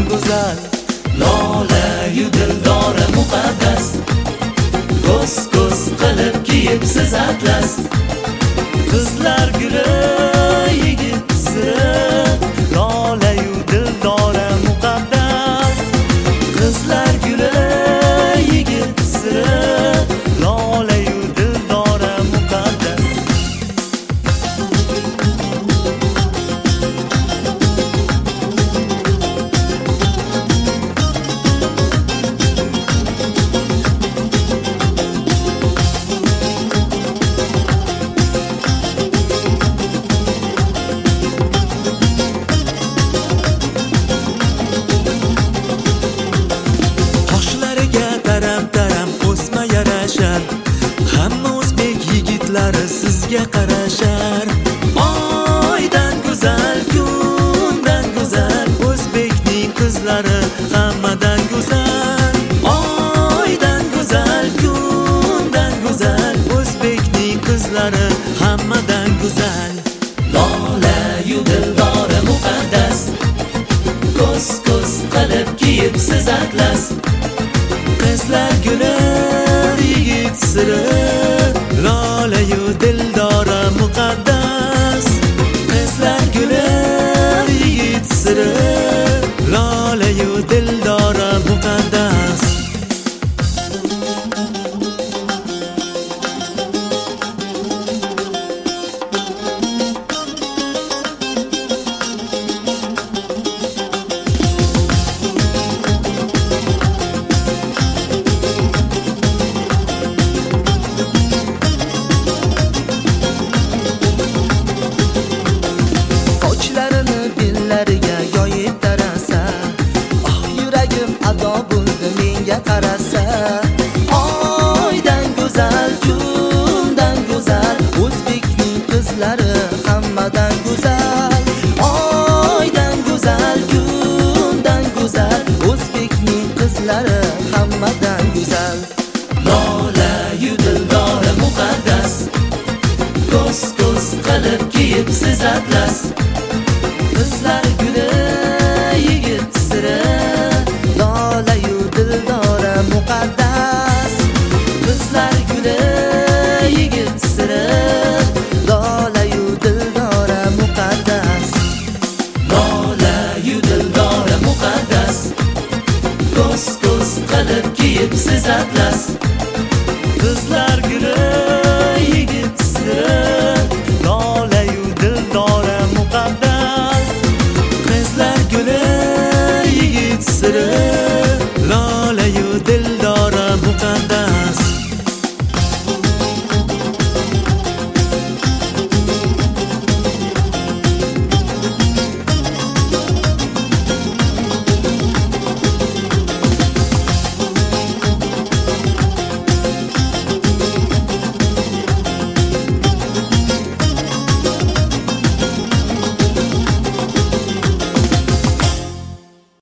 go'zal. Lola-yu dildora muqaddas, ko'z qilib kiyibsiz atlas. Qizlar guli yigit siri, lola-yu dildora muqaddas. Qizlar guli yigit siri, lola-yu dildora muqaddas. Taram o'sma yarashar, hamma o'zbek yigitlari sizga qarashar. Oydan go'zal, kundan go'zal, o'zbekning qizlari hammadan go'zal. Oydan go'zal, kundan go'zal, o'zbekning qizlari hammadan go'zal. Lola-yu dildora muqaddas, ko'z qilib kiyibsiz atlas. Qizlar guli yigit siri, lola-yu dildora muqaddas. Qizlar guli yigit siri, lola-yu dildora muqaddas. Yoyib tarasa, yuragim ado bo'ldi menga qarasa. Oydan go'zal, kundan go'zal, o'zbekning qizlari hammadan go'zal. Oydan go'zal, kundan go'zal, o'zbekning qizlari hammadan go'zal. Lola-yu dildora muqaddas, ko'z qilib kiyibsiz atlas. Qizlar guli yigit siri, lola-yu dildora muqaddas. Qizlar guli yigit siri, lola-yu dildora muqaddas. Lola-yu dildora muqaddas, ko'z qilib kiyibsiz atlas. Qizlar